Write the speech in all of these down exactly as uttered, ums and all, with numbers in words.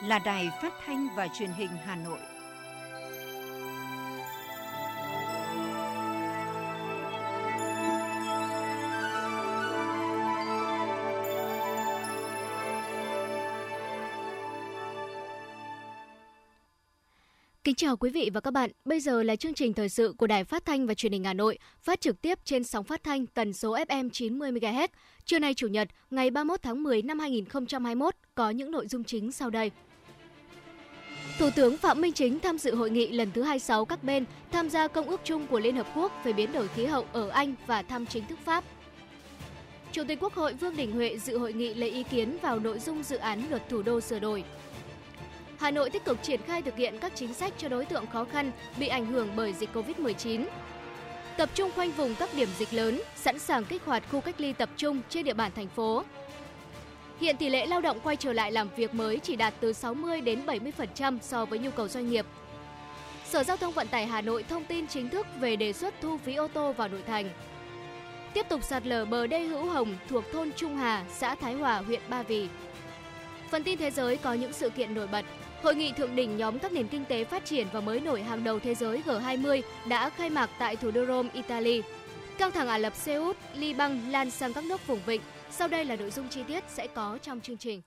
là Đài Phát thanh và Truyền hình Hà Nội. Kính chào quý vị và các bạn. Bây giờ là chương trình thời sự của Đài Phát thanh và Truyền hình Hà Nội, phát trực tiếp trên sóng phát thanh tần số ép em chín mươi mê ga héc. Trưa nay Chủ nhật, ngày ba mươi mốt tháng mười năm hai nghìn không trăm hai mươi mốt có những nội dung chính sau đây. Thủ tướng Phạm Minh Chính tham dự hội nghị lần thứ hai mươi sáu các bên tham gia Công ước chung của Liên Hợp Quốc về biến đổi khí hậu ở Anh và thăm chính thức Pháp. Chủ tịch Quốc hội Vương Đình Huệ dự hội nghị lấy ý kiến vào nội dung dự án luật thủ đô sửa đổi. Hà Nội tích cực triển khai thực hiện các chính sách cho đối tượng khó khăn bị ảnh hưởng bởi dịch covid mười chín. Tập trung khoanh vùng các điểm dịch lớn, sẵn sàng kích hoạt khu cách ly tập trung trên địa bàn thành phố. Hiện tỷ lệ lao động quay trở lại làm việc mới chỉ đạt từ sáu mươi đến bảy mươi phần trăm so với nhu cầu doanh nghiệp. Sở Giao thông Vận tải Hà Nội thông tin chính thức về đề xuất thu phí ô tô vào nội thành. Tiếp tục sạt lở bờ đê Hữu Hồng thuộc thôn Trung Hà, xã Thái Hòa, huyện Ba Vì. Phần tin thế giới có những sự kiện nổi bật. Hội nghị thượng đỉnh nhóm các nền kinh tế phát triển và mới nổi hàng đầu thế giới G hai mươi đã khai mạc tại thủ đô Rome, Italy. Căng thẳng Ả Rập Xê Út, Liban lan sang các nước vùng vịnh. Sau đây là nội dung chi tiết sẽ có trong chương trình.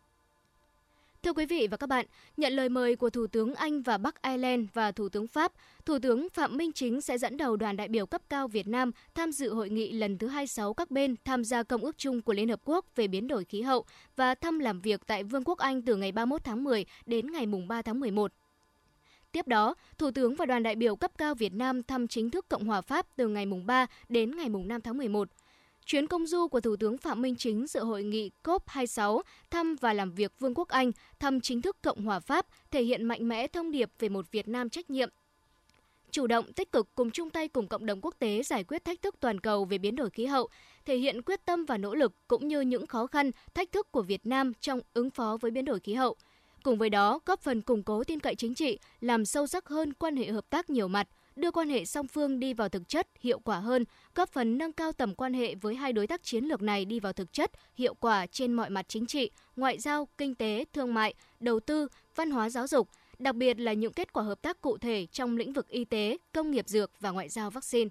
Thưa quý vị và các bạn, nhận lời mời của Thủ tướng Anh và Bắc Ireland và Thủ tướng Pháp, Thủ tướng Phạm Minh Chính sẽ dẫn đầu đoàn đại biểu cấp cao Việt Nam tham dự hội nghị lần thứ hai mươi sáu các bên tham gia Công ước chung của Liên Hợp Quốc về biến đổi khí hậu và thăm làm việc tại Vương quốc Anh từ ngày ba mươi mốt tháng mười đến ngày ba tháng mười một. Tiếp đó, Thủ tướng và đoàn đại biểu cấp cao Việt Nam thăm chính thức Cộng hòa Pháp từ ngày ba đến ngày năm tháng mười một. Chuyến công du của Thủ tướng Phạm Minh Chính dự hội nghị C O P hai mươi sáu, thăm và làm việc Vương quốc Anh, thăm chính thức Cộng hòa Pháp, thể hiện mạnh mẽ thông điệp về một Việt Nam trách nhiệm, chủ động, tích cực cùng chung tay cùng cộng đồng quốc tế giải quyết thách thức toàn cầu về biến đổi khí hậu, thể hiện quyết tâm và nỗ lực cũng như những khó khăn, thách thức của Việt Nam trong ứng phó với biến đổi khí hậu. Cùng với đó, góp phần củng cố tin cậy chính trị, làm sâu sắc hơn quan hệ hợp tác nhiều mặt, đưa quan hệ song phương đi vào thực chất, hiệu quả hơn, góp phần nâng cao tầm quan hệ với hai đối tác chiến lược này đi vào thực chất, hiệu quả trên mọi mặt chính trị, ngoại giao, kinh tế, thương mại, đầu tư, văn hóa giáo dục, đặc biệt là những kết quả hợp tác cụ thể trong lĩnh vực y tế, công nghiệp dược và ngoại giao vaccine.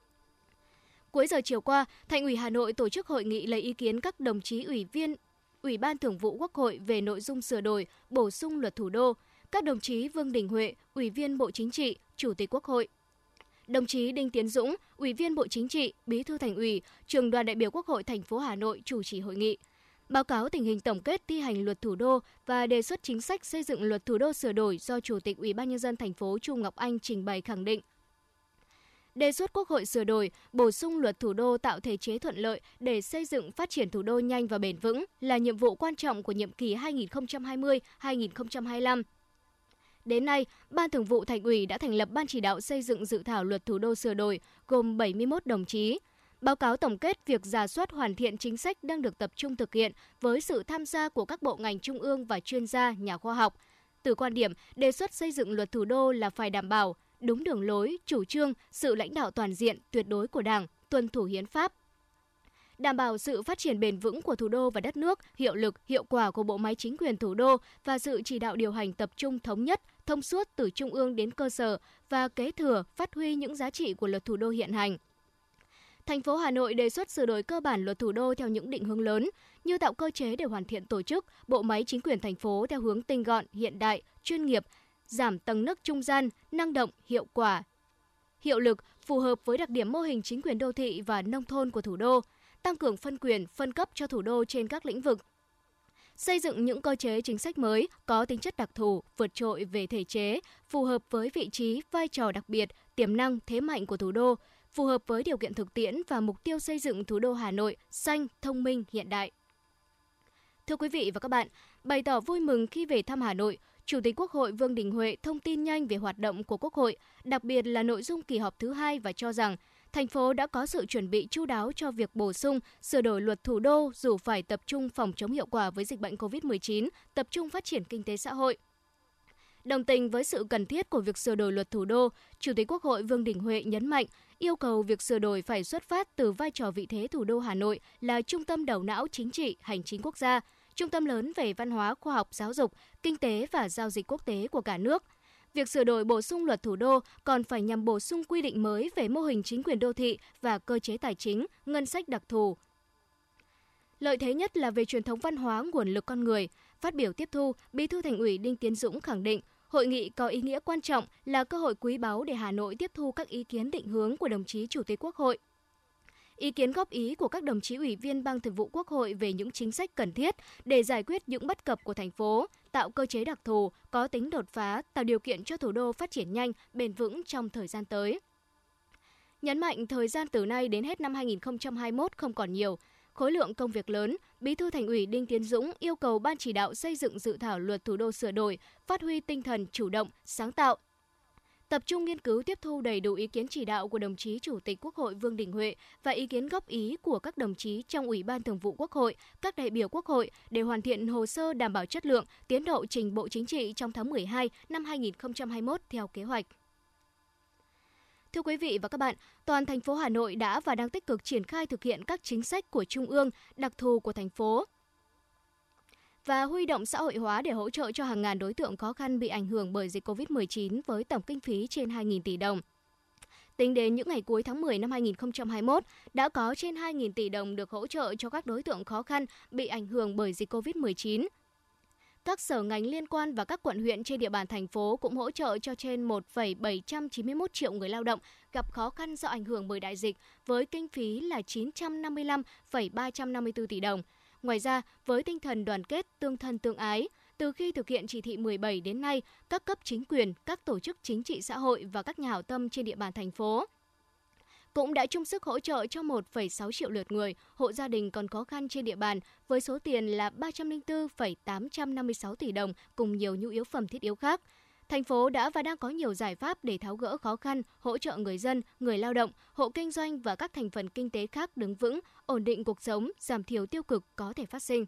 Cuối giờ chiều qua, Thành ủy Hà Nội tổ chức hội nghị lấy ý kiến các đồng chí ủy viên Ủy ban Thường vụ Quốc hội về nội dung sửa đổi, bổ sung luật thủ đô, các đồng chí Vương Đình Huệ, Ủy viên Bộ Chính trị, Chủ tịch Quốc hội. Đồng chí Đinh Tiến Dũng, Ủy viên Bộ Chính trị, Bí thư Thành ủy, Trưởng đoàn đại biểu Quốc hội thành phố Hà Nội chủ trì hội nghị. Báo cáo tình hình tổng kết thi hành luật thủ đô và đề xuất chính sách xây dựng luật thủ đô sửa đổi do Chủ tịch Ủy ban nhân dân thành phố Chu Ngọc Anh trình bày khẳng định. Đề xuất Quốc hội sửa đổi, bổ sung luật thủ đô tạo thể chế thuận lợi để xây dựng phát triển thủ đô nhanh và bền vững là nhiệm vụ quan trọng của nhiệm kỳ hai nghìn không trăm hai mươi đến hai nghìn không trăm hai mươi lăm. Đến nay, Ban Thường vụ Thành ủy đã thành lập Ban chỉ đạo xây dựng dự thảo luật thủ đô sửa đổi gồm bảy mươi mốt đồng chí. Báo cáo tổng kết việc rà soát hoàn thiện chính sách đang được tập trung thực hiện với sự tham gia của các bộ ngành trung ương và chuyên gia, nhà khoa học. Từ quan điểm, đề xuất xây dựng luật thủ đô là phải đảm bảo đúng đường lối, chủ trương, sự lãnh đạo toàn diện, tuyệt đối của Đảng, tuân thủ hiến pháp, đảm bảo sự phát triển bền vững của thủ đô và đất nước, hiệu lực, hiệu quả của bộ máy chính quyền thủ đô và sự chỉ đạo điều hành tập trung thống nhất, thông suốt từ trung ương đến cơ sở và kế thừa, phát huy những giá trị của luật thủ đô hiện hành. Thành phố Hà Nội đề xuất sửa đổi cơ bản luật thủ đô theo những định hướng lớn như tạo cơ chế để hoàn thiện tổ chức, bộ máy chính quyền thành phố theo hướng tinh gọn, hiện đại, chuyên nghiệp, giảm tầng nấc trung gian, năng động, hiệu quả, hiệu lực, phù hợp với đặc điểm mô hình chính quyền đô thị và nông thôn của thủ đô, tăng cường phân quyền, phân cấp cho thủ đô trên các lĩnh vực, xây dựng những cơ chế chính sách mới có tính chất đặc thù, vượt trội về thể chế, phù hợp với vị trí, vai trò đặc biệt, tiềm năng, thế mạnh của thủ đô, phù hợp với điều kiện thực tiễn và mục tiêu xây dựng thủ đô Hà Nội xanh, thông minh, hiện đại. Thưa quý vị và các bạn, bày tỏ vui mừng khi về thăm Hà Nội, Chủ tịch Quốc hội Vương Đình Huệ thông tin nhanh về hoạt động của Quốc hội, đặc biệt là nội dung kỳ họp thứ hai và cho rằng thành phố đã có sự chuẩn bị chu đáo cho việc bổ sung, sửa đổi luật thủ đô dù phải tập trung phòng chống hiệu quả với dịch bệnh covid mười chín, tập trung phát triển kinh tế xã hội. Đồng tình với sự cần thiết của việc sửa đổi luật thủ đô, Chủ tịch Quốc hội Vương Đình Huệ nhấn mạnh yêu cầu việc sửa đổi phải xuất phát từ vai trò vị thế thủ đô Hà Nội là trung tâm đầu não chính trị, hành chính quốc gia, trung tâm lớn về văn hóa, khoa học, giáo dục, kinh tế và giao dịch quốc tế của cả nước. Việc sửa đổi bổ sung luật thủ đô còn phải nhằm bổ sung quy định mới về mô hình chính quyền đô thị và cơ chế tài chính, ngân sách đặc thù. Lợi thế nhất là về truyền thống văn hóa, nguồn lực con người. Phát biểu tiếp thu, Bí thư Thành ủy Đinh Tiến Dũng khẳng định, hội nghị có ý nghĩa quan trọng, là cơ hội quý báu để Hà Nội tiếp thu các ý kiến định hướng của đồng chí Chủ tịch Quốc hội. Ý kiến góp ý của các đồng chí Ủy viên Ban Thường vụ Quốc hội về những chính sách cần thiết để giải quyết những bất cập của thành phố, tạo cơ chế đặc thù, có tính đột phá, tạo điều kiện cho thủ đô phát triển nhanh, bền vững trong thời gian tới. Nhấn mạnh thời gian từ nay đến hết năm hai nghìn không trăm hai mươi mốt không còn nhiều, khối lượng công việc lớn, Bí thư Thành ủy Đinh Tiến Dũng yêu cầu Ban chỉ đạo xây dựng dự thảo luật thủ đô sửa đổi, phát huy tinh thần chủ động, sáng tạo, tập trung nghiên cứu tiếp thu đầy đủ ý kiến chỉ đạo của đồng chí Chủ tịch Quốc hội Vương Đình Huệ và ý kiến góp ý của các đồng chí trong Ủy ban Thường vụ Quốc hội, các đại biểu Quốc hội để hoàn thiện hồ sơ đảm bảo chất lượng, tiến độ trình Bộ Chính trị trong tháng mười hai năm hai nghìn không trăm hai mươi mốt theo kế hoạch. Thưa quý vị và các bạn, toàn thành phố Hà Nội đã và đang tích cực triển khai thực hiện các chính sách của Trung ương, đặc thù của thành phố và huy động xã hội hóa để hỗ trợ cho hàng ngàn đối tượng khó khăn bị ảnh hưởng bởi dịch covid mười chín với tổng kinh phí trên hai nghìn tỷ đồng. Tính đến những ngày cuối tháng mười năm hai nghìn không trăm hai mươi mốt, đã có trên hai nghìn tỷ đồng được hỗ trợ cho các đối tượng khó khăn bị ảnh hưởng bởi dịch covid mười chín. Các sở ngành liên quan và các quận huyện trên địa bàn thành phố cũng hỗ trợ cho trên một phẩy bảy trăm chín mươi mốt triệu người lao động gặp khó khăn do ảnh hưởng bởi đại dịch với kinh phí là chín trăm năm mươi lăm phẩy ba trăm năm mươi tư tỷ đồng. Ngoài ra, với tinh thần đoàn kết, tương thân tương ái, từ khi thực hiện chỉ thị mười bảy đến nay, các cấp chính quyền, các tổ chức chính trị xã hội và các nhà hảo tâm trên địa bàn thành phố cũng đã chung sức hỗ trợ cho một phẩy sáu triệu lượt người, hộ gia đình còn khó khăn trên địa bàn với số tiền là ba trăm lẻ bốn phẩy tám trăm năm mươi sáu tỷ đồng cùng nhiều nhu yếu phẩm thiết yếu khác. Thành phố đã và đang có nhiều giải pháp để tháo gỡ khó khăn, hỗ trợ người dân, người lao động, hộ kinh doanh và các thành phần kinh tế khác đứng vững, ổn định cuộc sống, giảm thiểu tiêu cực có thể phát sinh.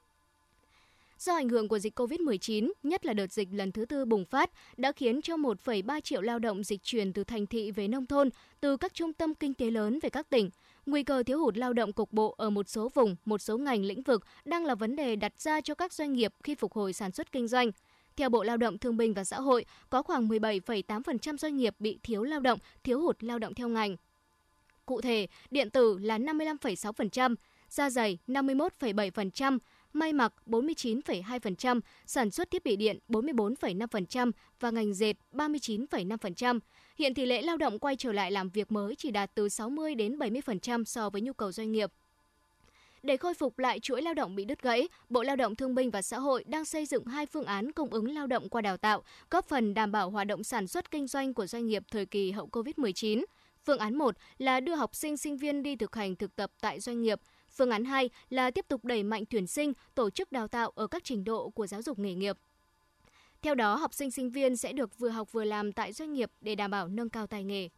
Do ảnh hưởng của dịch covid mười chín, nhất là đợt dịch lần thứ tư bùng phát, đã khiến cho một phẩy ba triệu lao động dịch chuyển từ thành thị về nông thôn, từ các trung tâm kinh tế lớn về các tỉnh. Nguy cơ thiếu hụt lao động cục bộ ở một số vùng, một số ngành lĩnh vực đang là vấn đề đặt ra cho các doanh nghiệp khi phục hồi sản xuất kinh doanh. Theo Bộ Lao động Thương binh và Xã hội, có khoảng mười bảy phẩy tám phần trăm doanh nghiệp bị thiếu lao động, thiếu hụt lao động theo ngành. Cụ thể, điện tử là năm mươi lăm phẩy sáu phần trăm, da giày năm mươi mốt phẩy bảy phần trăm, may mặc bốn mươi chín phẩy hai phần trăm, sản xuất thiết bị điện bốn mươi bốn phẩy năm phần trăm và ngành dệt ba mươi chín phẩy năm phần trăm. Hiện tỷ lệ lao động quay trở lại làm việc mới chỉ đạt từ sáu mươi đến bảy mươi phần trăm so với nhu cầu doanh nghiệp. Để khôi phục lại chuỗi lao động bị đứt gãy, Bộ Lao động Thương binh và Xã hội đang xây dựng hai phương án cung ứng lao động qua đào tạo, góp phần đảm bảo hoạt động sản xuất kinh doanh của doanh nghiệp thời kỳ hậu covid mười chín. Phương án một là đưa học sinh, sinh viên đi thực hành thực tập tại doanh nghiệp. Phương án hai là tiếp tục đẩy mạnh tuyển sinh, tổ chức đào tạo ở các trình độ của giáo dục nghề nghiệp. Theo đó, học sinh, sinh viên sẽ được vừa học vừa làm tại doanh nghiệp để đảm bảo nâng cao tay nghề.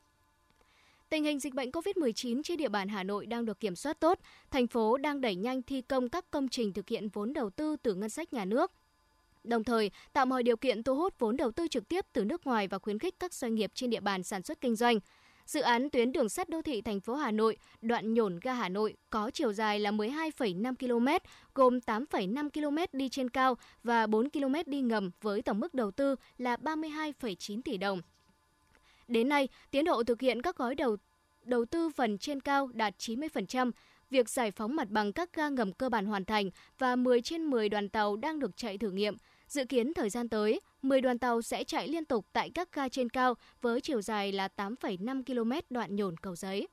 Tình hình dịch bệnh covid mười chín trên địa bàn Hà Nội đang được kiểm soát tốt. Thành phố đang đẩy nhanh thi công các công trình thực hiện vốn đầu tư từ ngân sách nhà nước. Đồng thời, tạo mọi điều kiện thu hút vốn đầu tư trực tiếp từ nước ngoài và khuyến khích các doanh nghiệp trên địa bàn sản xuất kinh doanh. Dự án tuyến đường sắt đô thị thành phố Hà Nội, đoạn Nhổn ga Hà Nội có chiều dài là mười hai phẩy năm ki lô mét, gồm tám phẩy năm ki lô mét đi trên cao và bốn ki lô mét đi ngầm với tổng mức đầu tư là ba mươi hai phẩy chín tỷ đồng. Đến nay, tiến độ thực hiện các gói đầu, đầu tư phần trên cao đạt chín mươi phần trăm, việc giải phóng mặt bằng các ga ngầm cơ bản hoàn thành và mười trên mười đoàn tàu đang được chạy thử nghiệm. Dự kiến thời gian tới, mười đoàn tàu sẽ chạy liên tục tại các ga trên cao với chiều dài là tám phẩy năm ki lô mét đoạn Nhổn Cầu Giấy.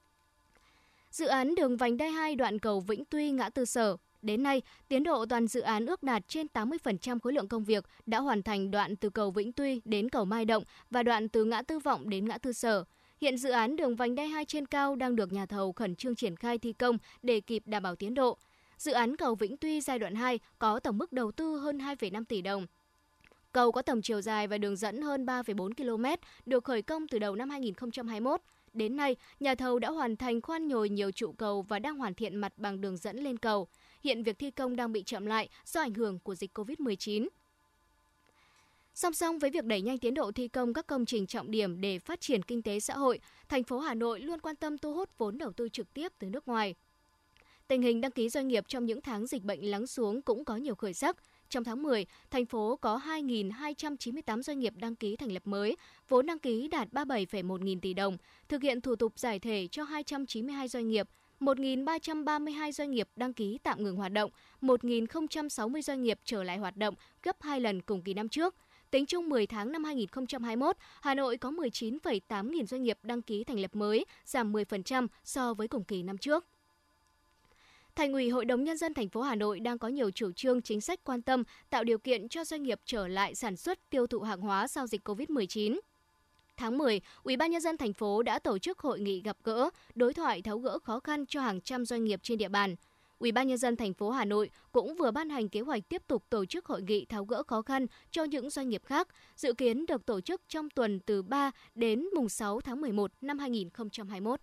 Dự án đường vành đai hai đoạn cầu Vĩnh Tuy ngã tư Sở. Đến nay, tiến độ toàn dự án ước đạt trên tám mươi phần trăm khối lượng công việc, đã hoàn thành đoạn từ cầu Vĩnh Tuy đến cầu Mai Động và đoạn từ ngã tư Vọng đến ngã tư Sở. Hiện dự án đường vành đai hai trên cao đang được nhà thầu khẩn trương triển khai thi công để kịp đảm bảo tiến độ. Dự án cầu Vĩnh Tuy giai đoạn hai có tổng mức đầu tư hơn hai phẩy năm tỷ đồng. Cầu có tổng chiều dài và đường dẫn hơn ba phẩy bốn ki lô mét, được khởi công từ đầu năm hai nghìn không trăm hai mươi mốt. Đến nay, nhà thầu đã hoàn thành khoan nhồi nhiều trụ cầu và đang hoàn thiện mặt bằng đường dẫn lên cầu. Hiện việc thi công đang bị chậm lại do ảnh hưởng của dịch covid mười chín. Song song với việc đẩy nhanh tiến độ thi công các công trình trọng điểm để phát triển kinh tế xã hội, thành phố Hà Nội luôn quan tâm thu hút vốn đầu tư trực tiếp từ nước ngoài. Tình hình đăng ký doanh nghiệp trong những tháng dịch bệnh lắng xuống cũng có nhiều khởi sắc. Trong tháng mười, thành phố có hai nghìn hai trăm chín mươi tám doanh nghiệp đăng ký thành lập mới, vốn đăng ký đạt ba mươi bảy phẩy một nghìn tỷ đồng, thực hiện thủ tục giải thể cho hai trăm chín mươi hai doanh nghiệp, một nghìn ba trăm ba mươi hai doanh nghiệp đăng ký tạm ngừng hoạt động, một nghìn không trăm sáu mươi doanh nghiệp trở lại hoạt động, gấp hai lần cùng kỳ năm trước. Tính chung mười tháng năm hai nghìn không trăm hai mươi mốt, Hà Nội có mười chín phẩy tám nghìn doanh nghiệp đăng ký thành lập mới, giảm mười phần trăm so với cùng kỳ năm trước. Thành ủy Hội đồng Nhân dân thành phố Hà Nội đang có nhiều chủ trương chính sách quan tâm tạo điều kiện cho doanh nghiệp trở lại sản xuất tiêu thụ hàng hóa sau dịch covid mười chín. Tháng mười, Ủy ban Nhân dân thành phố đã tổ chức hội nghị gặp gỡ, đối thoại tháo gỡ khó khăn cho hàng trăm doanh nghiệp trên địa bàn. Ủy ban Nhân dân thành phố Hà Nội cũng vừa ban hành kế hoạch tiếp tục tổ chức hội nghị tháo gỡ khó khăn cho những doanh nghiệp khác, dự kiến được tổ chức trong tuần từ ba đến mùng sáu tháng mười một năm hai nghìn không trăm hai mươi mốt.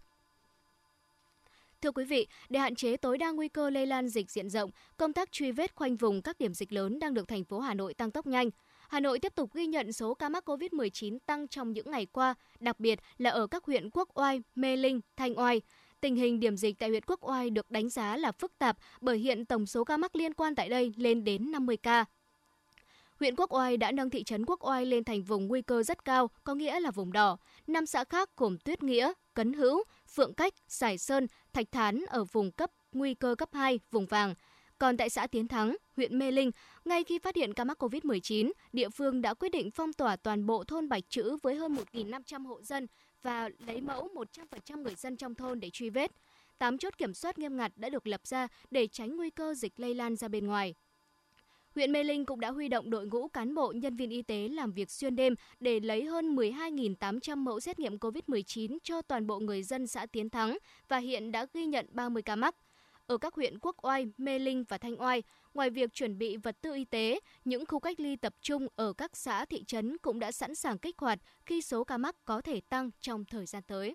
Thưa quý vị, để hạn chế tối đa nguy cơ lây lan dịch diện rộng, công tác truy vết khoanh vùng các điểm dịch lớn đang được thành phố Hà Nội tăng tốc nhanh. Hà Nội tiếp tục ghi nhận số ca mắc covid mười chín tăng trong những ngày qua, đặc biệt là ở các huyện Quốc Oai, Mê Linh, Thanh Oai. Tình hình điểm dịch tại huyện Quốc Oai được đánh giá là phức tạp bởi hiện tổng số ca mắc liên quan tại đây lên đến năm mươi ca. Huyện Quốc Oai đã nâng thị trấn Quốc Oai lên thành vùng nguy cơ rất cao, có nghĩa là vùng đỏ. Năm xã khác gồm Tuyết Nghĩa, Cấn Hữu, Phượng Cách, Sài Sơn, Thạch Thán ở vùng cấp nguy cơ cấp hai, vùng vàng. Còn tại xã Tiến Thắng, huyện Mê Linh, ngay khi phát hiện ca mắc covid mười chín, địa phương đã quyết định phong tỏa toàn bộ thôn Bạch Trữ với hơn một nghìn năm trăm hộ dân và lấy mẫu một trăm phần trăm người dân trong thôn để truy vết. Tám chốt kiểm soát nghiêm ngặt đã được lập ra để tránh nguy cơ dịch lây lan ra bên ngoài. Huyện Mê Linh cũng đã huy động đội ngũ cán bộ nhân viên y tế làm việc xuyên đêm để lấy hơn mười hai nghìn tám trăm mẫu xét nghiệm covid mười chín cho toàn bộ người dân xã Tiến Thắng và hiện đã ghi nhận ba mươi ca mắc. Ở các huyện Quốc Oai, Mê Linh và Thanh Oai, ngoài việc chuẩn bị vật tư y tế, những khu cách ly tập trung ở các xã thị trấn cũng đã sẵn sàng kích hoạt khi số ca mắc có thể tăng trong thời gian tới.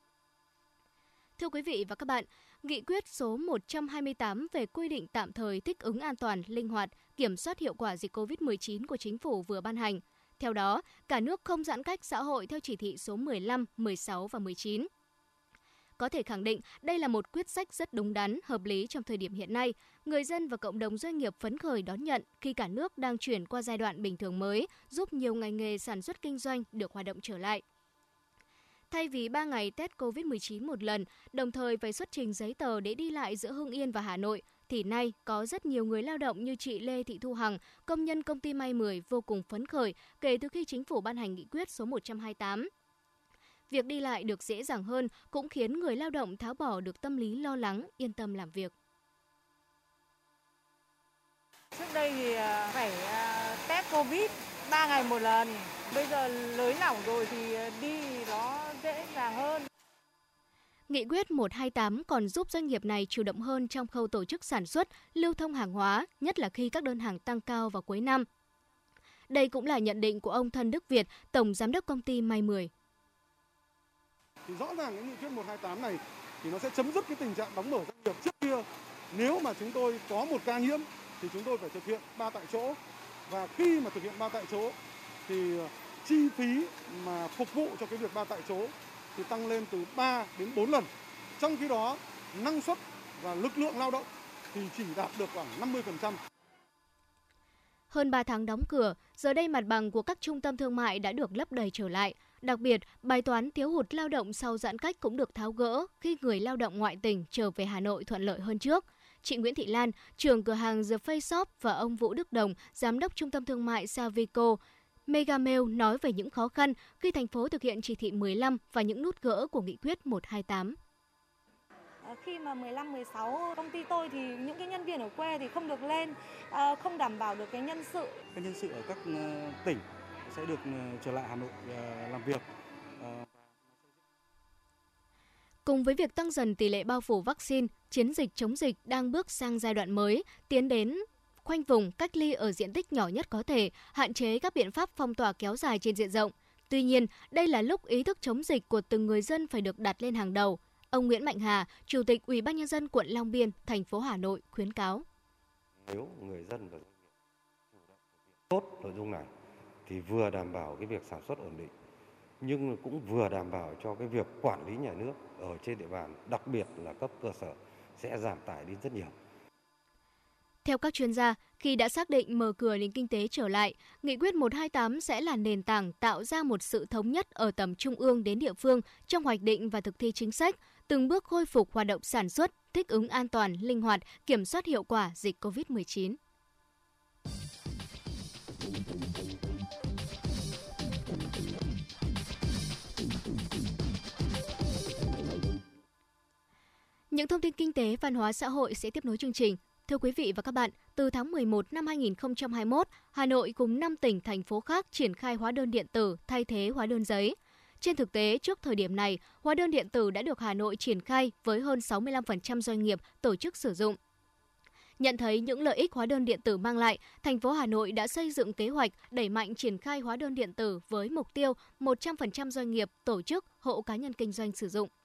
Thưa quý vị và các bạn, Nghị quyết số một trăm hai mươi tám về quy định tạm thời thích ứng an toàn, linh hoạt, kiểm soát hiệu quả dịch covid mười chín của Chính phủ vừa ban hành. Theo đó, cả nước không giãn cách xã hội theo chỉ thị số mười lăm, mười sáu và mười chín. Có thể khẳng định đây là một quyết sách rất đúng đắn, hợp lý trong thời điểm hiện nay. Người dân và cộng đồng doanh nghiệp phấn khởi đón nhận khi cả nước đang chuyển qua giai đoạn bình thường mới, giúp nhiều ngành nghề sản xuất kinh doanh được hoạt động trở lại. Thay vì ba ngày test covid mười chín một lần, đồng thời phải xuất trình giấy tờ để đi lại giữa Hưng Yên và Hà Nội, thì nay có rất nhiều người lao động như chị Lê Thị Thu Hằng, công nhân công ty May mười vô cùng phấn khởi kể từ khi Chính phủ ban hành nghị quyết số một trăm hai mươi tám. Việc đi lại được dễ dàng hơn cũng khiến người lao động tháo bỏ được tâm lý lo lắng, yên tâm làm việc. Trước đây thì phải test Covid ba ngày một lần, bây giờ nới lỏng rồi thì đi nó dễ dàng hơn. Nghị quyết một trăm hai mươi tám còn giúp doanh nghiệp này chủ động hơn trong khâu tổ chức sản xuất, lưu thông hàng hóa, nhất là khi các đơn hàng tăng cao vào cuối năm. Đây cũng là nhận định của ông Thân Đức Việt, Tổng Giám đốc công ty May mười. Thì rõ ràng cái nghị quyết một trăm hai mươi tám này thì nó sẽ chấm dứt cái tình trạng đóng mở doanh nghiệp trước kia. Nếu mà chúng tôi có một ca nhiễm thì chúng tôi phải thực hiện ba tại chỗ. Và khi mà thực hiện ba tại chỗ thì chi phí mà phục vụ cho cái việc ba tại chỗ thì tăng lên từ ba đến bốn lần. Trong khi đó, năng suất và lực lượng lao động thì chỉ đạt được khoảng năm mươi phần trăm. Hơn ba tháng đóng cửa, giờ đây mặt bằng của các trung tâm thương mại đã được lấp đầy trở lại. Đặc biệt, bài toán thiếu hụt lao động sau giãn cách cũng được tháo gỡ khi người lao động ngoại tỉnh trở về Hà Nội thuận lợi hơn trước. Chị Nguyễn Thị Lan, trưởng cửa hàng The Face Shop và ông Vũ Đức Đồng, giám đốc trung tâm thương mại Savico, Megamail nói về những khó khăn khi thành phố thực hiện chỉ thị mười lăm và những nút gỡ của nghị quyết một trăm hai mươi tám. Khi mà mười lăm, mười sáu công ty tôi thì những cái nhân viên ở quê thì không được lên, không đảm bảo được cái nhân sự. Các nhân sự ở các tỉnh sẽ được trở lại Hà Nội làm việc. Cùng với việc tăng dần tỷ lệ bao phủ vaccine, chiến dịch chống dịch đang bước sang giai đoạn mới, tiến đến khoanh vùng cách ly ở diện tích nhỏ nhất có thể, hạn chế các biện pháp phong tỏa kéo dài trên diện rộng. Tuy nhiên, đây là lúc ý thức chống dịch của từng người dân phải được đặt lên hàng đầu. Ông Nguyễn Mạnh Hà, Chủ tịch Ủy ban Nhân dân quận Long Biên, thành phố Hà Nội khuyến cáo. Nếu người dân và doanh nghiệp chủ động thực hiện tốt nội dung này thì vừa đảm bảo cái việc sản xuất ổn định, nhưng cũng vừa đảm bảo cho cái việc quản lý nhà nước ở trên địa bàn, đặc biệt là cấp cơ sở sẽ giảm tải đi rất nhiều. Theo các chuyên gia, khi đã xác định mở cửa nền kinh tế trở lại, Nghị quyết một trăm hai mươi tám sẽ là nền tảng tạo ra một sự thống nhất ở tầm trung ương đến địa phương trong hoạch định và thực thi chính sách, từng bước khôi phục hoạt động sản xuất, thích ứng an toàn, linh hoạt, kiểm soát hiệu quả dịch covid mười chín. Những thông tin kinh tế, văn hóa, xã hội sẽ tiếp nối chương trình. Thưa quý vị và các bạn, từ tháng mười một năm hai nghìn không trăm hai mươi mốt, Hà Nội cùng năm tỉnh, thành phố khác triển khai hóa đơn điện tử thay thế hóa đơn giấy. Trên thực tế, trước thời điểm này, hóa đơn điện tử đã được Hà Nội triển khai với hơn sáu mươi lăm phần trăm doanh nghiệp tổ chức sử dụng. Nhận thấy những lợi ích hóa đơn điện tử mang lại, thành phố Hà Nội đã xây dựng kế hoạch đẩy mạnh triển khai hóa đơn điện tử với mục tiêu một trăm phần trăm doanh nghiệp, tổ chức, hộ cá nhân kinh doanh sử dụng.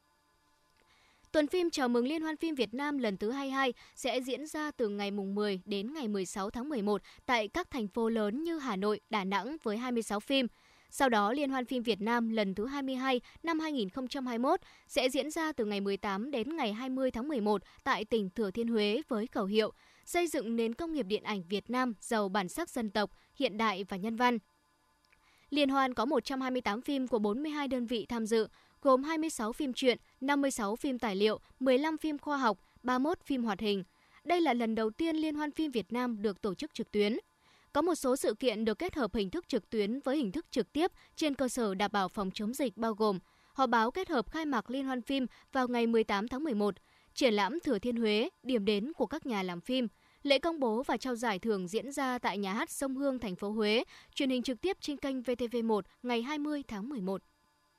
Tuần phim chào mừng Liên hoan phim Việt Nam lần thứ hai mươi hai sẽ diễn ra từ ngày mười đến ngày mười sáu tháng mười một tại các thành phố lớn như Hà Nội, Đà Nẵng với hai mươi sáu phim. Sau đó, Liên hoan phim Việt Nam lần thứ hai mươi hai năm hai nghìn không trăm hai mươi mốt sẽ diễn ra từ ngày mười tám đến ngày hai mươi tháng mười một tại tỉnh Thừa Thiên Huế với khẩu hiệu xây dựng nền công nghiệp điện ảnh Việt Nam giàu bản sắc dân tộc, hiện đại và nhân văn. Liên hoan có một trăm hai mươi tám phim của bốn mươi hai đơn vị tham dự, gồm hai mươi sáu phim truyện, năm mươi sáu phim tài liệu, mười lăm phim khoa học, ba mươi mốt phim hoạt hình. Đây là lần đầu tiên Liên hoan phim Việt Nam được tổ chức trực tuyến. Có một số sự kiện được kết hợp hình thức trực tuyến với hình thức trực tiếp trên cơ sở đảm bảo phòng chống dịch bao gồm họp báo kết hợp khai mạc Liên hoan phim vào ngày mười tám tháng mười một, triển lãm Thừa Thiên Huế, điểm đến của các nhà làm phim, lễ công bố và trao giải thưởng diễn ra tại Nhà hát Sông Hương, thành phố Huế, truyền hình trực tiếp trên kênh vê tê vê một ngày hai mươi tháng mười một.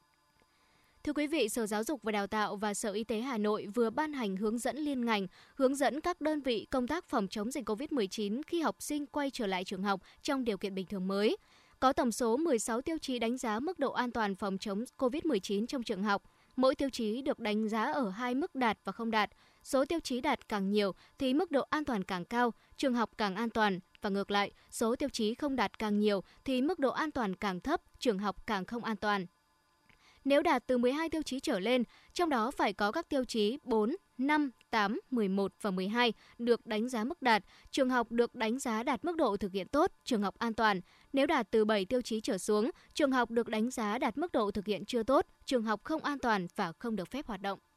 Thưa quý vị, Sở Giáo dục và Đào tạo và Sở Y tế Hà Nội vừa ban hành hướng dẫn liên ngành, hướng dẫn các đơn vị công tác phòng chống dịch covid mười chín khi học sinh quay trở lại trường học trong điều kiện bình thường mới. Có tổng số mười sáu tiêu chí đánh giá mức độ an toàn phòng chống covid mười chín trong trường học. Mỗi tiêu chí được đánh giá ở hai mức đạt và không đạt. Số tiêu chí đạt càng nhiều thì mức độ an toàn càng cao, trường học càng an toàn. Và ngược lại, số tiêu chí không đạt càng nhiều thì mức độ an toàn càng thấp, trường học càng không an toàn. Nếu đạt từ mười hai tiêu chí trở lên, trong đó phải có các tiêu chí bốn, năm, tám, mười một và mười hai được đánh giá mức đạt, trường học được đánh giá đạt mức độ thực hiện tốt, trường học an toàn. Nếu đạt từ bảy tiêu chí trở xuống, trường học được đánh giá đạt mức độ thực hiện chưa tốt, trường học không an toàn và không được phép hoạt động.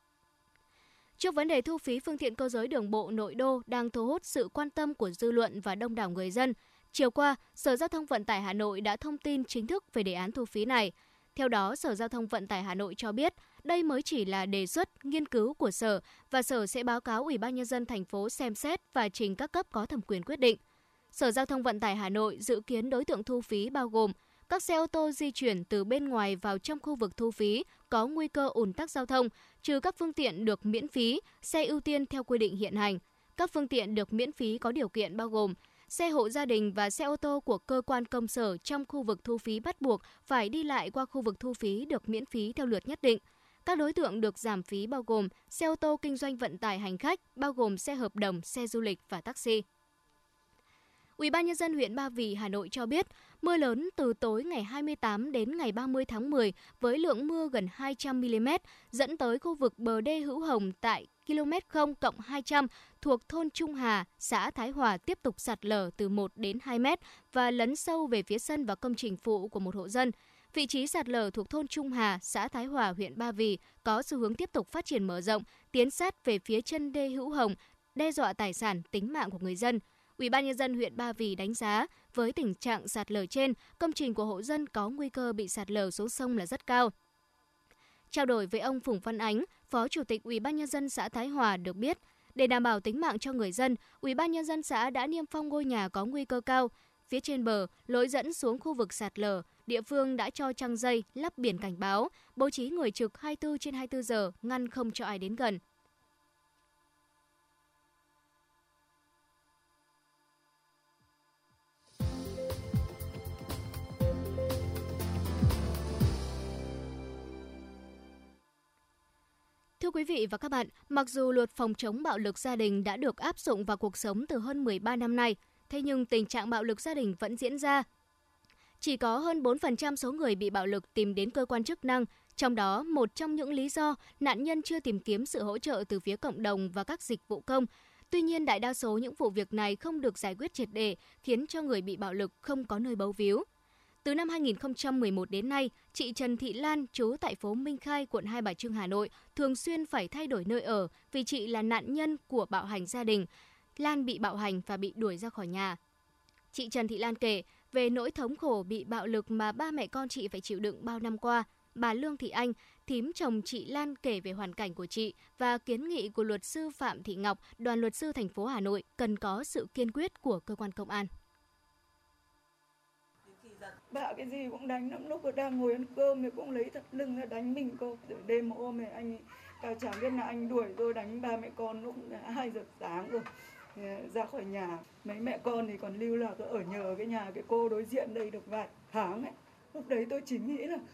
Trước vấn đề thu phí phương tiện cơ giới đường bộ nội đô đang thu hút sự quan tâm của dư luận và đông đảo người dân, chiều qua, Sở Giao thông Vận tải Hà Nội đã thông tin chính thức về đề án thu phí này. Theo đó, Sở Giao thông Vận tải Hà Nội cho biết đây mới chỉ là đề xuất, nghiên cứu của Sở và Sở sẽ báo cáo Ủy ban Nhân dân thành phố xem xét và trình các cấp có thẩm quyền quyết định. Sở Giao thông Vận tải Hà Nội dự kiến đối tượng thu phí bao gồm các xe ô tô di chuyển từ bên ngoài vào trong khu vực thu phí có nguy cơ ùn tắc giao thông, trừ các phương tiện được miễn phí, xe ưu tiên theo quy định hiện hành. Các phương tiện được miễn phí có điều kiện bao gồm xe hộ gia đình và xe ô tô của cơ quan công sở trong khu vực thu phí bắt buộc phải đi lại qua khu vực thu phí được miễn phí theo lượt nhất định. Các đối tượng được giảm phí bao gồm xe ô tô kinh doanh vận tải hành khách, bao gồm xe hợp đồng, xe du lịch và taxi. Ủy ban Nhân dân huyện Ba Vì, Hà Nội cho biết, mưa lớn từ tối ngày hai mươi tám đến ngày ba mươi tháng mười với lượng mưa gần hai trăm mi-li-mét dẫn tới khu vực bờ đê Hữu Hồng tại ki lô mét không cộng hai trăm thuộc thôn Trung Hà, xã Thái Hòa tiếp tục sạt lở từ một đến hai mét và lấn sâu về phía sân và công trình phụ của một hộ dân. Vị trí sạt lở thuộc thôn Trung Hà, xã Thái Hòa, huyện Ba Vì có xu hướng tiếp tục phát triển mở rộng, tiến sát về phía chân đê Hữu Hồng, đe dọa tài sản, tính mạng của người dân. Ủy ban Nhân dân huyện Ba Vì đánh giá, với tình trạng sạt lở trên, công trình của hộ dân có nguy cơ bị sạt lở xuống sông là rất cao. Trao đổi với ông Phùng Văn Ánh, Phó Chủ tịch Ủy ban Nhân dân xã Thái Hòa được biết, để đảm bảo tính mạng cho người dân, Ủy ban Nhân dân xã đã niêm phong ngôi nhà có nguy cơ cao. Phía trên bờ, lối dẫn xuống khu vực sạt lở, địa phương đã cho trăng dây, lắp biển cảnh báo, bố trí người trực hai mươi bốn trên hai mươi bốn giờ, ngăn không cho ai đến gần. Thưa quý vị và các bạn, mặc dù luật phòng chống bạo lực gia đình đã được áp dụng vào cuộc sống từ hơn mười ba năm nay, thế nhưng tình trạng bạo lực gia đình vẫn diễn ra. Chỉ có hơn bốn phần trăm số người bị bạo lực tìm đến cơ quan chức năng, Trong đó, một trong những lý do nạn nhân chưa tìm kiếm sự hỗ trợ từ phía cộng đồng và các dịch vụ công. Tuy nhiên, đại đa số những vụ việc này không được giải quyết triệt để, khiến cho người bị bạo lực không có nơi bấu víu. Từ năm hai nghìn không trăm mười một đến nay, chị Trần Thị Lan, trú tại phố Minh Khai, quận Hai Bà Trưng, Hà Nội, thường xuyên phải thay đổi nơi ở vì chị là nạn nhân của bạo hành gia đình. Lan bị bạo hành và bị đuổi ra khỏi nhà. Chị Trần Thị Lan kể về nỗi thống khổ bị bạo lực mà ba mẹ con chị phải chịu đựng bao năm qua. Bà Lương Thị Anh, thím chồng chị Lan, kể về hoàn cảnh của chị và kiến nghị của luật sư Phạm Thị Ngọc, đoàn luật sư thành phố Hà Nội cần có sự kiên quyết của cơ quan công an. Bà cái gì cũng đánh lắm, lúc đang ngồi ăn cơm thì cũng lấy thật lưng ra đánh mình cô. Rồi đêm ôm thì anh cao chẳng biết là anh đuổi tôi đánh ba mẹ con lúc hai giờ sáng rồi ra khỏi nhà. Mấy mẹ con thì còn lưu lạc ở nhờ cái nhà cái cô đối diện đây được vài tháng ấy. Lúc đấy tôi chỉ nghĩ là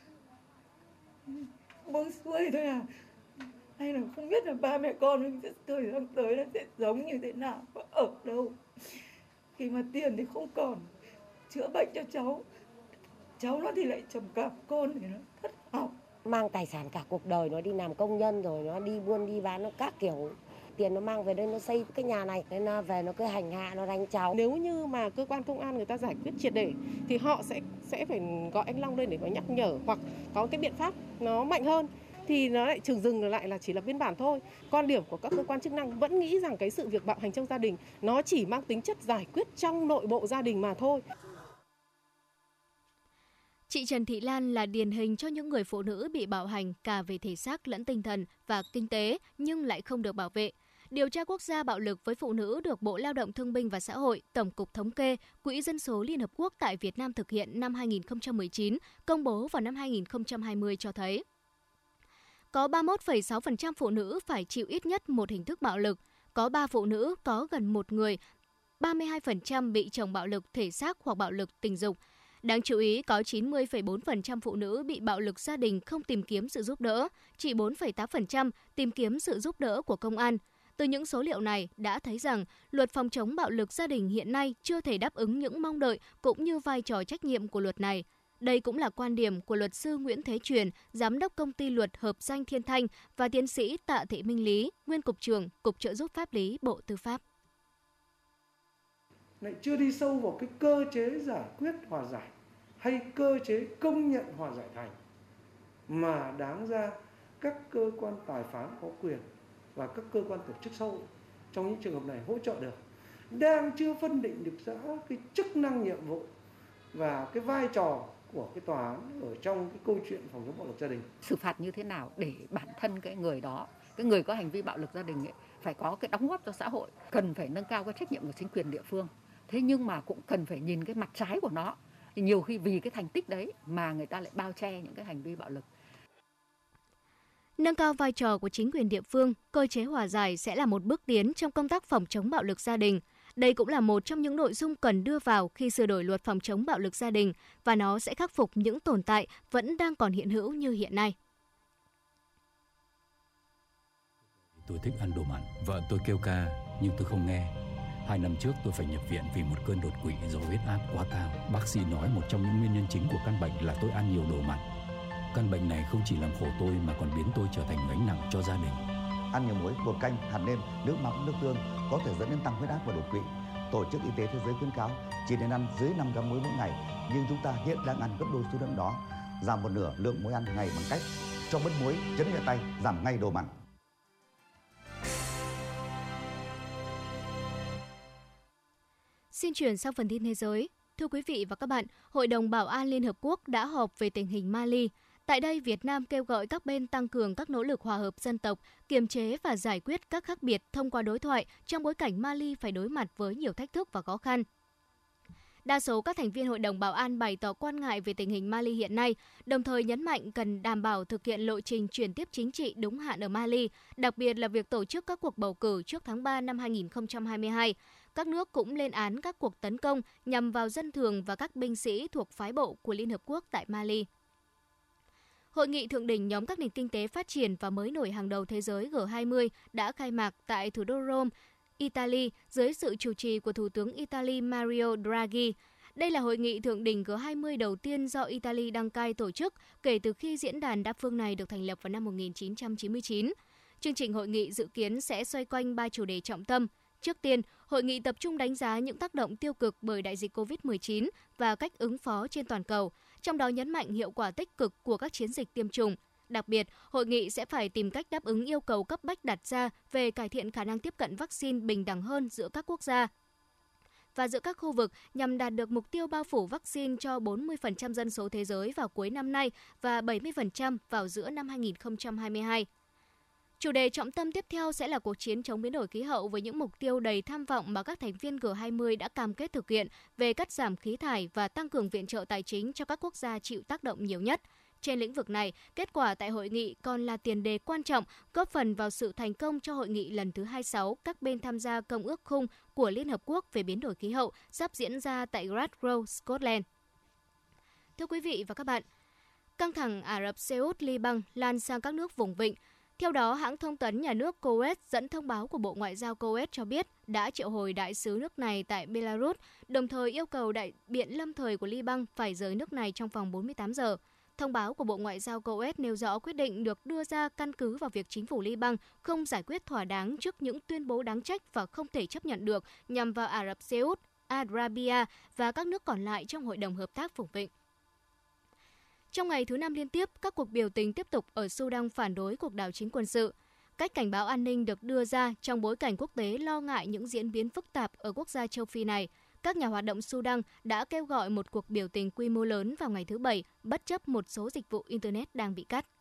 buông xuôi thôi à. Hay là không biết là ba mẹ con thời gian tới nó sẽ giống như thế nào và ở đâu. Khi mà tiền thì không còn chữa bệnh cho cháu, cháu nó thì lại trầm cảm, con thì nó thất học. Mang tài sản cả cuộc đời, nó đi làm công nhân rồi nó đi buôn đi bán, nó các kiểu. Tiền nó mang về đây nó xây cái nhà này, nên nó về nó cứ hành hạ, nó đánh cháu. Nếu như mà cơ quan công an người ta giải quyết triệt để thì họ sẽ sẽ phải gọi anh Long lên để nó nhắc nhở hoặc có cái biện pháp nó mạnh hơn. Thì nó lại trường dừng lại là chỉ là biên bản thôi. Quan điểm của các cơ quan chức năng vẫn nghĩ rằng cái sự việc bạo hành trong gia đình nó chỉ mang tính chất giải quyết trong nội bộ gia đình mà thôi. Chị Trần Thị Lan là điển hình cho những người phụ nữ bị bạo hành cả về thể xác lẫn tinh thần và kinh tế nhưng lại không được bảo vệ. Điều tra quốc gia bạo lực với phụ nữ được Bộ Lao động Thương binh và Xã hội, Tổng cục Thống kê, Quỹ Dân số Liên Hợp Quốc tại Việt Nam thực hiện năm hai nghìn không trăm mười chín, công bố vào năm hai nghìn không trăm hai mươi cho thấy có ba mươi mốt phẩy sáu phần trăm phụ nữ phải chịu ít nhất một hình thức bạo lực, có ba phụ nữ có gần một người, ba mươi hai phần trăm bị chồng bạo lực thể xác hoặc bạo lực tình dục. Đáng chú ý, có chín mươi phẩy bốn phần trăm phụ nữ bị bạo lực gia đình không tìm kiếm sự giúp đỡ, chỉ bốn phẩy tám phần trăm tìm kiếm sự giúp đỡ của công an. Từ những số liệu này đã thấy rằng luật phòng chống bạo lực gia đình hiện nay chưa thể đáp ứng những mong đợi cũng như vai trò trách nhiệm của luật này. Đây cũng là quan điểm của luật sư Nguyễn Thế Truyền, giám đốc công ty luật hợp danh Thiên Thanh và tiến sĩ Tạ Thị Minh Lý, nguyên cục trưởng Cục trợ giúp pháp lý Bộ Tư pháp. Lại chưa đi sâu vào cái cơ chế giải quyết hòa giải hay cơ chế công nhận hòa giải thành mà đáng ra các cơ quan tài phán có quyền và các cơ quan tổ chức xã hội trong những trường hợp này hỗ trợ được, đang chưa phân định được rõ cái chức năng nhiệm vụ và cái vai trò của cái tòa án ở trong cái câu chuyện phòng chống bạo lực gia đình. Xử phạt như thế nào để bản thân cái người đó, cái người có hành vi bạo lực gia đình ấy, phải có cái đóng góp cho xã hội, cần phải nâng cao cái trách nhiệm của chính quyền địa phương. Thế nhưng mà cũng cần phải nhìn cái mặt trái của nó. Thì nhiều khi vì cái thành tích đấy mà người ta lại bao che những cái hành vi bạo lực. Nâng cao vai trò của chính quyền địa phương, cơ chế hòa giải sẽ là một bước tiến trong công tác phòng chống bạo lực gia đình. Đây cũng là một trong những nội dung cần đưa vào khi sửa đổi luật phòng chống bạo lực gia đình và nó sẽ khắc phục những tồn tại vẫn đang còn hiện hữu như hiện nay. Tôi thích ăn đồ mặn, vợ tôi kêu ca nhưng tôi không nghe. Hai năm trước tôi phải nhập viện vì một cơn đột quỵ do huyết áp quá cao. Bác sĩ nói một trong những nguyên nhân chính của căn bệnh là tôi ăn nhiều đồ mặn. Căn bệnh này không chỉ làm khổ tôi mà còn biến tôi trở thành gánh nặng cho gia đình. Ăn nhiều muối, bột canh, hạt nêm, nước mắm, nước tương có thể dẫn đến tăng huyết áp và đột quỵ. Tổ chức Y tế Thế giới khuyến cáo chỉ nên ăn dưới năm gam muối mỗi ngày, nhưng chúng ta hiện đang ăn gấp đôi số lượng đó. Giảm một nửa lượng muối ăn ngày bằng cách cho bớt muối, chấn nhẹ tay, giảm ngay đồ mặn. Xin chuyển sang phần tin thế giới. Thưa quý vị và các bạn, Hội đồng Bảo an Liên Hợp Quốc đã họp về tình hình Mali. Tại đây, Việt Nam kêu gọi các bên tăng cường các nỗ lực hòa hợp dân tộc, kiềm chế và giải quyết các khác biệt thông qua đối thoại trong bối cảnh Mali phải đối mặt với nhiều thách thức và khó khăn. Đa số các thành viên Hội đồng Bảo an bày tỏ quan ngại về tình hình Mali hiện nay, đồng thời nhấn mạnh cần đảm bảo thực hiện lộ trình chuyển tiếp chính trị đúng hạn ở Mali, đặc biệt là việc tổ chức các cuộc bầu cử trước tháng ba năm hai nghìn không trăm hai mươi hai. Các nước cũng lên án các cuộc tấn công nhằm vào dân thường và các binh sĩ thuộc phái bộ của Liên Hợp Quốc tại Mali. Hội nghị thượng đỉnh nhóm các nền kinh tế phát triển và mới nổi hàng đầu thế giới G hai mươi đã khai mạc tại thủ đô Rome, Italy, dưới sự chủ trì của Thủ tướng Italy Mario Draghi. Đây là hội nghị thượng đỉnh G hai mươi đầu tiên do Italy đăng cai tổ chức kể từ khi diễn đàn đa phương này được thành lập vào năm một nghìn chín trăm chín mươi chín. Chương trình hội nghị dự kiến sẽ xoay quanh ba chủ đề trọng tâm. Trước tiên, hội nghị tập trung đánh giá những tác động tiêu cực bởi đại dịch covid mười chín và cách ứng phó trên toàn cầu, trong đó nhấn mạnh hiệu quả tích cực của các chiến dịch tiêm chủng. Đặc biệt, hội nghị sẽ phải tìm cách đáp ứng yêu cầu cấp bách đặt ra về cải thiện khả năng tiếp cận vaccine bình đẳng hơn giữa các quốc gia và giữa các khu vực nhằm đạt được mục tiêu bao phủ vaccine cho bốn mươi phần trăm dân số thế giới vào cuối năm nay và bảy mươi phần trăm vào giữa năm hai nghìn không trăm hai mươi hai. Chủ đề trọng tâm tiếp theo sẽ là cuộc chiến chống biến đổi khí hậu với những mục tiêu đầy tham vọng mà các thành viên G hai mươi đã cam kết thực hiện về cắt giảm khí thải và tăng cường viện trợ tài chính cho các quốc gia chịu tác động nhiều nhất. Trên lĩnh vực này, kết quả tại hội nghị còn là tiền đề quan trọng góp phần vào sự thành công cho hội nghị lần thứ hai mươi sáu các bên tham gia Công ước Khung của Liên Hợp Quốc về biến đổi khí hậu sắp diễn ra tại Glasgow, Scotland. Thưa quý vị và các bạn, căng thẳng Ả Rập Xê Út, Liban lan sang các nước vùng vịnh. Theo đó, hãng thông tấn nhà nước Kuwait dẫn thông báo của Bộ Ngoại giao Kuwait cho biết đã triệu hồi đại sứ nước này tại Belarus, đồng thời yêu cầu đại biện lâm thời của Liban phải rời nước này trong vòng bốn mươi tám giờ. Thông báo của Bộ Ngoại giao Kuwait nêu rõ quyết định được đưa ra căn cứ vào việc chính phủ Liban không giải quyết thỏa đáng trước những tuyên bố đáng trách và không thể chấp nhận được nhằm vào Ả Rập Xê Út, Arabia và các nước còn lại trong Hội đồng Hợp tác Vùng Vịnh. Trong ngày thứ năm liên tiếp, các cuộc biểu tình tiếp tục ở Sudan phản đối cuộc đảo chính quân sự. Cách cảnh báo an ninh được đưa ra trong bối cảnh quốc tế lo ngại những diễn biến phức tạp ở quốc gia châu Phi này. Các nhà hoạt động Sudan đã kêu gọi một cuộc biểu tình quy mô lớn vào ngày thứ Bảy, bất chấp một số dịch vụ Internet đang bị cắt.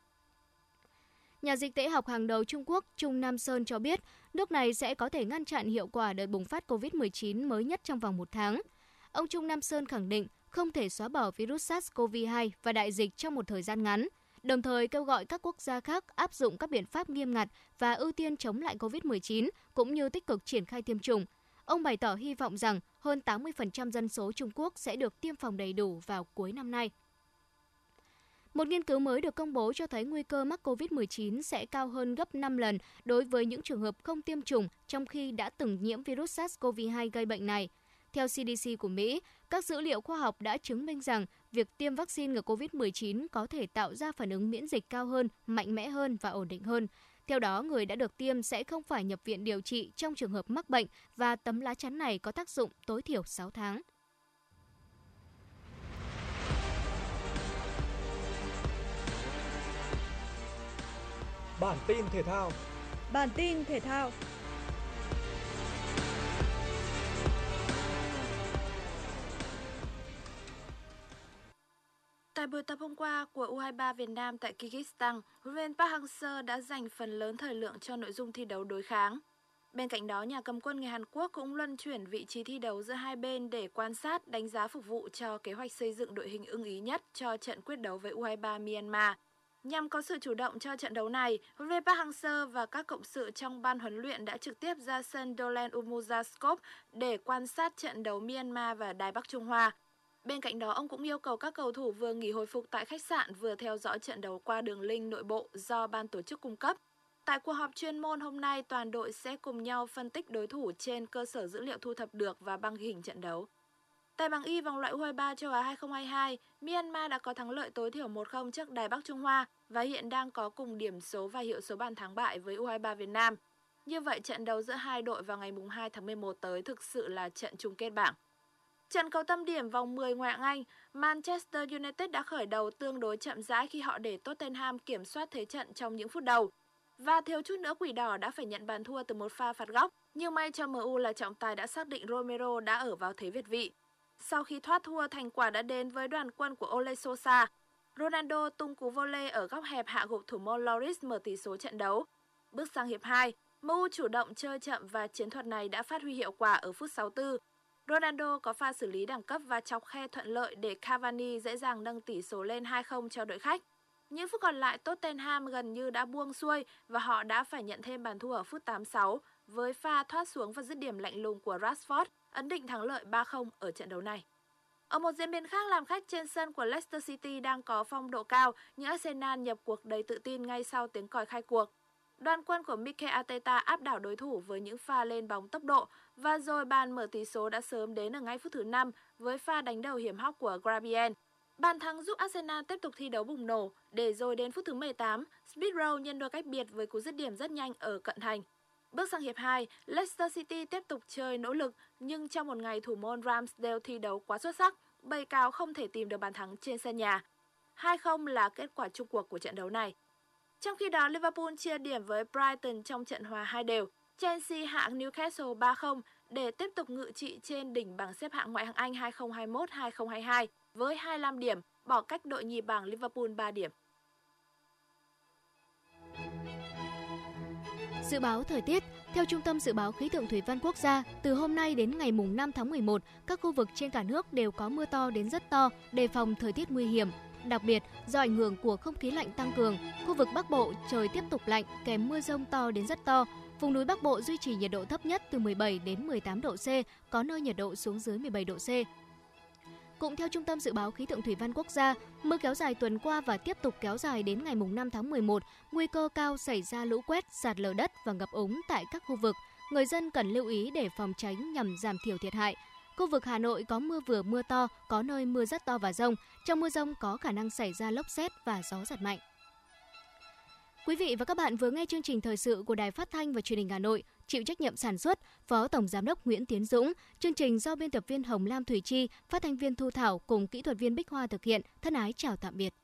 Nhà dịch tễ học hàng đầu Trung Quốc, Trung Nam Sơn cho biết, nước này sẽ có thể ngăn chặn hiệu quả đợt bùng phát covid mười chín mới nhất trong vòng một tháng. Ông Trung Nam Sơn khẳng định không thể xóa bỏ virus SARS-xê o vê hai và đại dịch trong một thời gian ngắn, đồng thời kêu gọi các quốc gia khác áp dụng các biện pháp nghiêm ngặt và ưu tiên chống lại covid mười chín, cũng như tích cực triển khai tiêm chủng. Ông bày tỏ hy vọng rằng hơn tám mươi phần trăm dân số Trung Quốc sẽ được tiêm phòng đầy đủ vào cuối năm nay. Một nghiên cứu mới được công bố cho thấy nguy cơ mắc covid mười chín sẽ cao hơn gấp năm lần đối với những trường hợp không tiêm chủng trong khi đã từng nhiễm virus SARS-xê o vê hai gây bệnh này. Theo xê đê xê của Mỹ, các dữ liệu khoa học đã chứng minh rằng việc tiêm vaccine ngừa covid mười chín có thể tạo ra phản ứng miễn dịch cao hơn, mạnh mẽ hơn và ổn định hơn. Theo đó, người đã được tiêm sẽ không phải nhập viện điều trị trong trường hợp mắc bệnh và tấm lá chắn này có tác dụng tối thiểu sáu tháng. Bản tin thể thao. Bản tin thể thao. Tại buổi tập hôm qua của u hai ba Việt Nam tại Kyrgyzstan, huấn luyện viên Park Hang-seo đã dành phần lớn thời lượng cho nội dung thi đấu đối kháng. Bên cạnh đó, nhà cầm quân người Hàn Quốc cũng luân chuyển vị trí thi đấu giữa hai bên để quan sát, đánh giá phục vụ cho kế hoạch xây dựng đội hình ưng ý nhất cho trận quyết đấu với u hai ba Myanmar. Nhằm có sự chủ động cho trận đấu này, huấn luyện viên Park Hang-seo và các cộng sự trong ban huấn luyện đã trực tiếp ra sân Dolen Umuzaskop để quan sát trận đấu Myanmar và Đài Bắc Trung Hoa. Bên cạnh đó, ông cũng yêu cầu các cầu thủ vừa nghỉ hồi phục tại khách sạn vừa theo dõi trận đấu qua đường link nội bộ do ban tổ chức cung cấp. Tại cuộc họp chuyên môn hôm nay, toàn đội sẽ cùng nhau phân tích đối thủ trên cơ sở dữ liệu thu thập được và băng ghi hình trận đấu. Tại bảng Y vòng loại u hai ba châu Á hai không hai hai, Myanmar đã có thắng lợi tối thiểu một không trước Đài Bắc Trung Hoa và hiện đang có cùng điểm số và hiệu số bàn thắng bại với u hai ba Việt Nam. Như vậy, trận đấu giữa hai đội vào ngày hai tháng mười một tới thực sự là trận chung kết bảng. Trận cầu tâm điểm vòng mười ngoại hạng Anh, Manchester United đã khởi đầu tương đối chậm rãi khi họ để Tottenham kiểm soát thế trận trong những phút đầu. Và thiếu chút nữa Quỷ Đỏ đã phải nhận bàn thua từ một pha phạt góc, nhưng may cho em u là trọng tài đã xác định Romero đã ở vào thế việt vị. Sau khi thoát thua, thành quả đã đến với đoàn quân của Ole Sosa. Ronaldo tung cú volley ở góc hẹp hạ gục thủ môn Lloris mở tỷ số trận đấu. Bước sang hiệp hai, em u chủ động chơi chậm và chiến thuật này đã phát huy hiệu quả ở phút sáu mươi tư. Ronaldo có pha xử lý đẳng cấp và chọc khe thuận lợi để Cavani dễ dàng nâng tỷ số lên hai không cho đội khách. Những phút còn lại, Tottenham gần như đã buông xuôi và họ đã phải nhận thêm bàn thua ở phút tám mươi sáu với pha thoát xuống và dứt điểm lạnh lùng của Rashford, ấn định thắng lợi ba không ở trận đấu này. Ở một diễn biến khác, làm khách trên sân của Leicester City đang có phong độ cao, nhưng Arsenal nhập cuộc đầy tự tin ngay sau tiếng còi khai cuộc. đoàn quân của Mikel Arteta áp đảo đối thủ với những pha lên bóng tốc độ và rồi bàn mở tỷ số đã sớm đến ở ngay phút thứ năm với pha đánh đầu hiểm hóc của Gabriel. Bàn thắng giúp Arsenal tiếp tục thi đấu bùng nổ, để rồi đến phút thứ mười tám, Smith Rowe nhân đôi cách biệt với cú dứt điểm rất nhanh ở cận thành. Bước sang hiệp hai, Leicester City tiếp tục chơi nỗ lực, nhưng trong một ngày thủ môn Ramsdale thi đấu quá xuất sắc, Bầy Cáo không thể tìm được bàn thắng trên sân nhà. hai không là kết quả chung cuộc của trận đấu này. Trong khi đó, Liverpool chia điểm với Brighton trong trận hòa hai đều. Chelsea hạ Newcastle ba không để tiếp tục ngự trị trên đỉnh bảng xếp hạng ngoại hạng Anh hai không hai mốt hai không hai hai với hai mươi lăm điểm, bỏ cách đội nhì bảng Liverpool ba điểm. Dự báo thời tiết. Theo Trung tâm Dự báo Khí tượng Thủy văn Quốc gia, từ hôm nay đến ngày năm tháng mười một, các khu vực trên cả nước đều có mưa to đến rất to, đề phòng thời tiết nguy hiểm. Đặc biệt, do ảnh hưởng của không khí lạnh tăng cường, khu vực Bắc Bộ trời tiếp tục lạnh kèm mưa dông to đến rất to. Vùng núi Bắc Bộ duy trì nhiệt độ thấp nhất từ mười bảy đến mười tám độ C, có nơi nhiệt độ xuống dưới mười bảy độ C. Cũng theo Trung tâm Dự báo Khí tượng Thủy văn Quốc gia, mưa kéo dài tuần qua và tiếp tục kéo dài đến ngày năm tháng mười một, nguy cơ cao xảy ra lũ quét, sạt lở đất và ngập úng tại các khu vực. Người dân cần lưu ý để phòng tránh nhằm giảm thiểu thiệt hại. Khu vực Hà Nội có mưa vừa mưa to, có nơi mưa rất to và dông. Trong mưa dông có khả năng xảy ra lốc sét và gió giật mạnh. Quý vị và các bạn vừa nghe chương trình thời sự của Đài Phát thanh và Truyền hình Hà Nội, chịu trách nhiệm sản xuất Phó Tổng Giám đốc Nguyễn Tiến Dũng, chương trình do biên tập viên Hồng Lam Thủy Chi, phát thanh viên Thu Thảo cùng kỹ thuật viên Bích Hoa thực hiện. Thân ái chào tạm biệt.